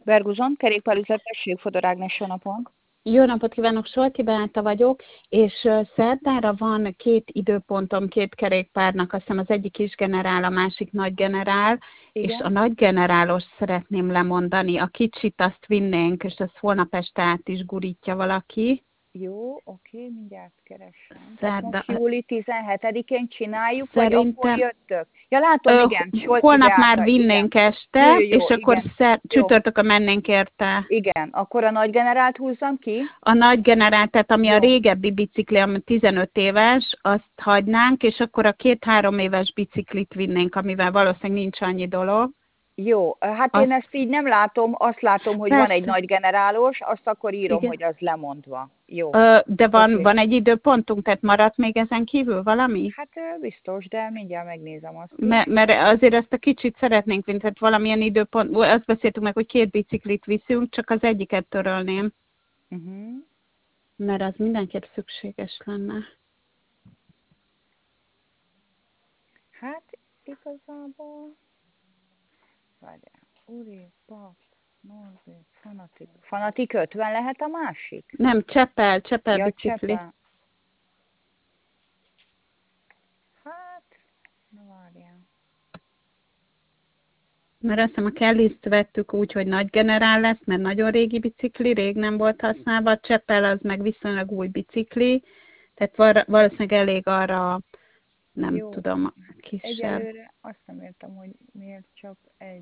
Verguzon, kerékpárüzlet, tessék, Fodor Ágnes, jó napot. Jó napot kívánok, Solti Beáta vagyok, és szerdára van két időpontom, két kerékpárnak, azt hiszem az egyik kisgenerál, a másik nagygenerál, és a Igen? nagygenerálos szeretném lemondani, a kicsit azt vinnénk, és azt holnap este át is gurítja valaki. Jó, oké, mindjárt keresem. Tehát Szerda, most júli 17-én csináljuk, vagy akkor szerintem jöttök? Ja, látom, igen, Solti holnap már Beáta, igen. vinnénk Jó, este, jó, és jó, akkor igen. Jó, csütörtökön mennénk érte. igen. Akkor a nagy generált húzzam ki? A nagy generál, tehát ami a Jó, régebbi bicikli, ami 15 éves, azt hagynánk, és akkor a 2-3 éves biciklit vinnénk, amivel valószínűleg nincs annyi dolog. jó. Hát én Azt, ezt így nem látom, azt látom, hogy van egy persze, nagy generálos, azt akkor írom, igen. hogy az lemondva. Jó, De oké. van egy időpontunk, tehát maradt még ezen kívül valami? Hát biztos, de mindjárt megnézem azt is. Mert azért ezt a kicsit szeretnénk vinni, tehát valamilyen időpont, azt beszéltük meg, hogy 2 biciklit viszünk, csak az egyiket törölném, mert az mindenképp szükséges lenne. Hát igazából, várjál, Uri, Pap, Norbi, Fanatik. Fanatik 50 lehet a másik? Nem, Csepel Ja, bicikli. Csepe. Hát, na várjál. Mert azt hiszem a Kellist vettük úgy, hogy nagy generál lesz, mert nagyon régi bicikli, rég nem volt használva, a Csepel az meg viszonylag új bicikli, tehát valószínűleg elég arra, nem Jó, tudom, kisebb. egyelőre azt nem értem, hogy miért csak egy.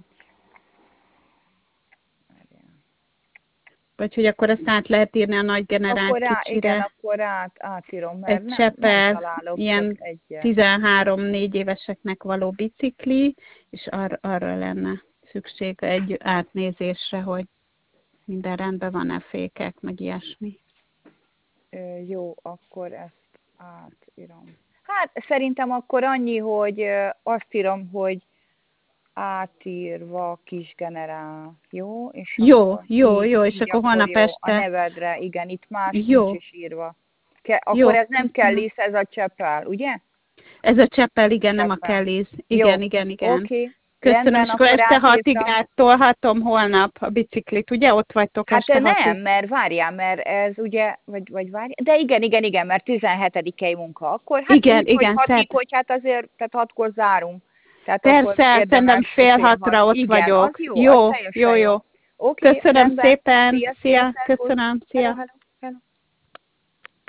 Várjál. Vagy hogy akkor ezt át lehet írni a nagy generált Akkor kicsire. igen, akkor átírom, mert Egy nem Csepel, találok ilyen csak egyet. 13-4 éveseknek való bicikli, és arra lenne szükség egy átnézésre, hogy minden rendben van-e, fékek, meg ilyesmi. Jó, akkor ezt átírom. Hát szerintem akkor annyi, hogy azt írom, hogy átírva kisgenerál, jó? És Jó, akkor és akkor holnap jó. A este. nevedre, igen, itt más Jó, nincs is írva. Akkor jó, ez nem kell köszönöm. lisz, ez a Csepel, ugye? Ez a Csepel, igen, nem a Csepel. Kelly's. Jó, Igen. oké. Köszönöm, Rendben, és akkor akkor este 6-ig átírtam. áttolhatom holnap a biciklit, ugye? Ott vagytok Hát este 6-ig. nem, mert várjál, mert ez ugye, vagy várjál, de igen, mert 17-i munka. Akkor hát Igen, úgy, hogy szert. 6-ig, hogy hát azért, tehát 6-kor zárunk. Tehát akkor Persze, szerintem érdemes fél 5-6. hatra ott Igen, az vagyok. jó, az teljesen jó. Jó. Oké, Köszönöm rendben. szépen. Szia, Szia, szervusz. köszönöm. Hello, Szia. hello, hello.